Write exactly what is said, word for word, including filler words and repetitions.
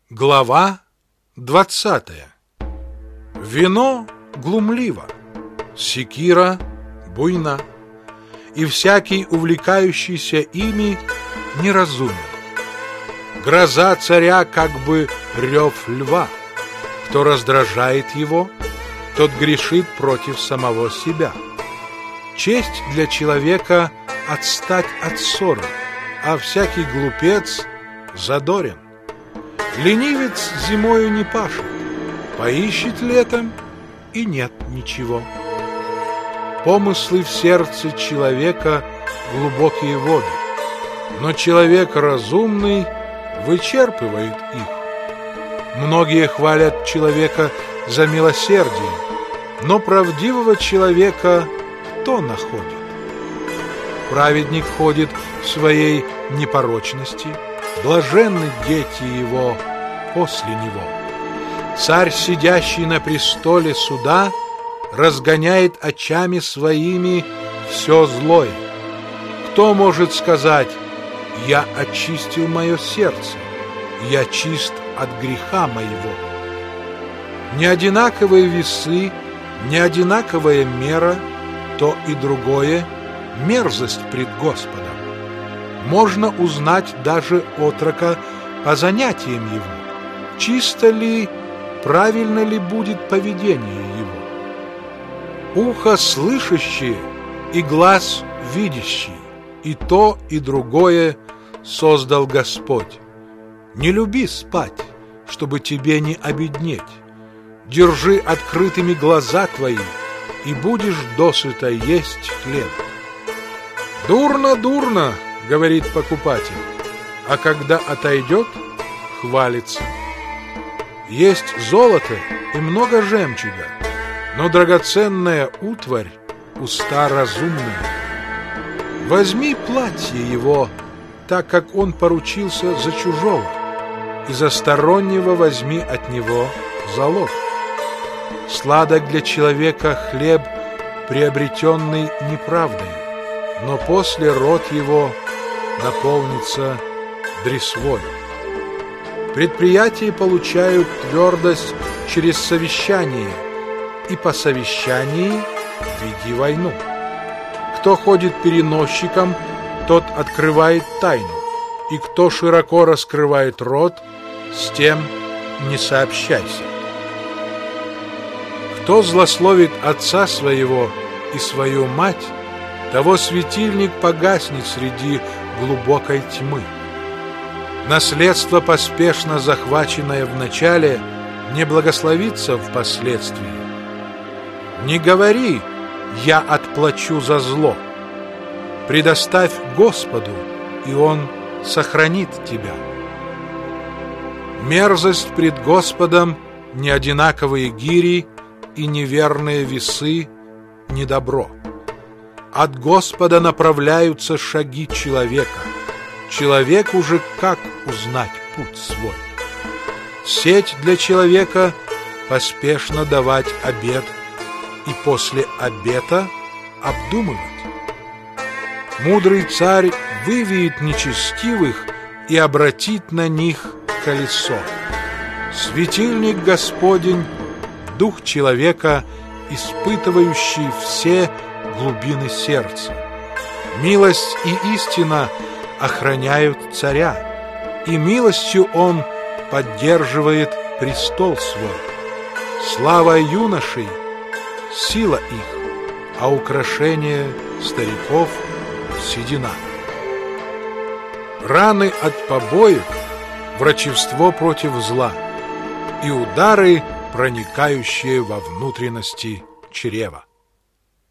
Глава двадцатая. Вино глумливо, секира буйна, и всякий, увлекающийся ими, неразумен. Гроза царя, как бы рев льва. Кто раздражает его, тот грешит против самого себя. Честь для человека — отстать от ссоры, а всякий глупец задорен. Ленивец зимою не пашет, поищет летом, и нет ничего. Помыслы в сердце человека — глубокие воды, но человек разумный вычерпывает их. Многие хвалят человека за милосердие, но правдивого человека кто находит? Праведник ходит в своей непорочности, блаженны дети его после него. Царь, сидящий на престоле суда, разгоняет очами своими все злое. Кто может сказать: «Я очистил мое сердце, я чист от греха моего»? Не одинаковые весы, не одинаковая мера, то и другое — мерзость пред Господом. Можно узнать даже отрока по занятиям его, чисто ли, правильно ли будет поведение его. Ухо слышащее и глаз видящий, и то, и другое создал Господь. Не люби спать, чтобы тебе не обеднеть. Держи открытыми глаза твои, и будешь досыта есть хлеб. Дурно, дурно, говорит покупатель, а когда отойдет, хвалится. Есть золото и много жемчуга, но драгоценная утварь — уста разумная. Возьми платье его, так как он поручился за чужого, и за стороннего возьми от него залог. Сладок для человека хлеб, приобретенный неправдой, но после рот его наполнится дресвой. Предприятия получают твердость через совещание, и по совещании веди войну. Кто ходит переносчиком, тот открывает тайну, и кто широко раскрывает рот, с тем не сообщайся. Кто злословит отца своего и свою мать, того светильник погаснет среди глубокой тьмы. Наследство, поспешно захваченное в начале, не благословится впоследствии. Не говори: «Я отплачу за зло». Предоставь Господу, и Он сохранит тебя. Мерзость пред Господом — неодинаковые гири, и неверные весы — недобро. От Господа направляются шаги человека. Человеку же как узнать путь свой? Сеть для человека — поспешно давать обет, и после обета обдумывать. Мудрый царь вывеет нечестивых и обратит на них колесо. Светильник Господень — дух человека, испытывающий все глубины сердца. Милость и истина охраняют царя, и милостью он поддерживает престол свой. Слава юношей — сила их, а украшение стариков — седина. Раны от побоев — врачевство против зла, и удары, проникающие во внутренности чрева.